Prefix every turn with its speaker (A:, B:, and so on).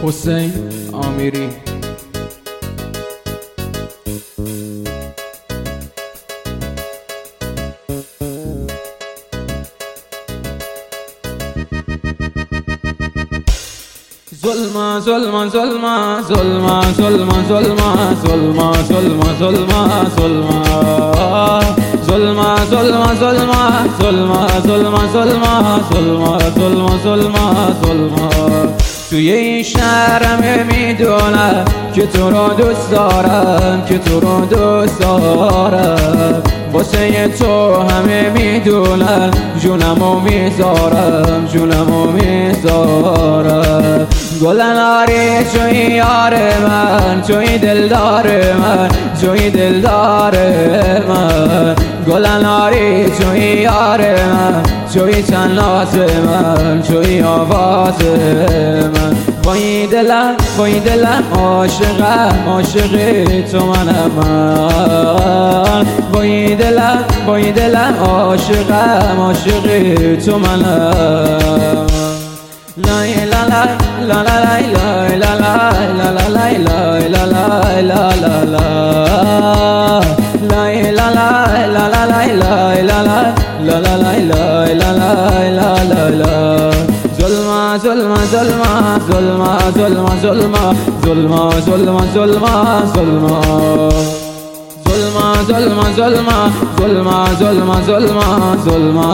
A: حسین آمیری. ظلم ظلم ظلم ظلم ظلم ظلم ظلم ظلم ظلم ظلم ظلم ظلم ظلم ظلم ظلم ظلم ظلم ظلم توی این شهرم میدونم که تو رو دوست دارم، که تو رو دوست دارم. واسه تو همه میدونم جونمو میذارم، جونمو میذارم. گلناری توی یار من، توی دلدار من، توی دلدار من. گلناری توی یار من، توی تنات من، توی آواز من. وای دلم وای دلم عاشقم، عاشق تو منم من. وای دلم وای دلم عاشقم، عاشق تو منم. لا لا لا لا لا لا لا لا لا لا لا لا لا لا لا لا لا لا. ظلم ظلم ظلم ظلم ظلم ظلم ظلم ظلم ظلم ظلم ظلم ظلم ظلم ظلم ظلم ظلم ظلم ظلم